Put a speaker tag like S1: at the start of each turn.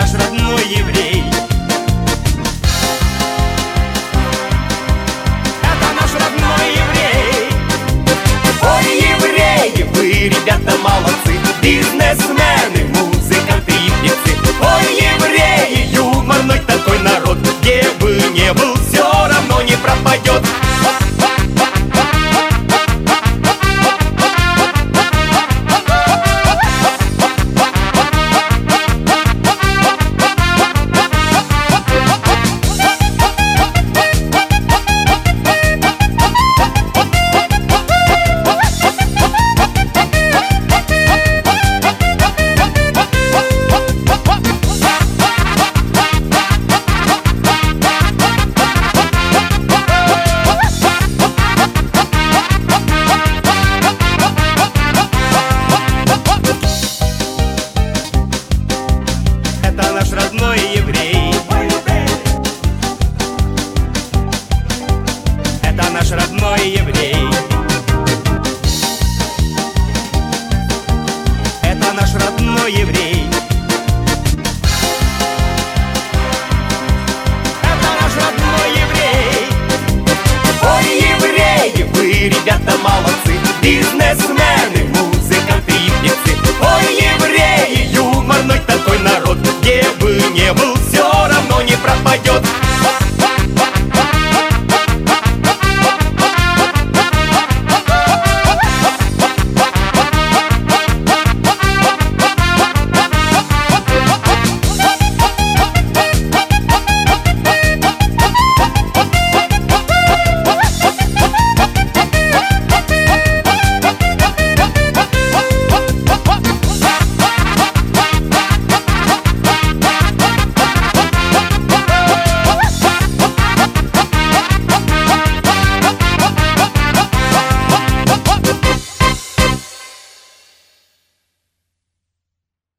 S1: наш родной еврей. Это наш родной еврей. Ой, евреи, вы, ребята, молодцы, бизнесмены, музыканты и певцы. Ой, евреи, юморной такой народ, где бы не был, все равно не пропадет. Это наш родной еврей. Это наш родной еврей. Это наш родной еврей. Это наш родной еврей. Ой, евреи, вы, ребята, молодцы, бизнесмены,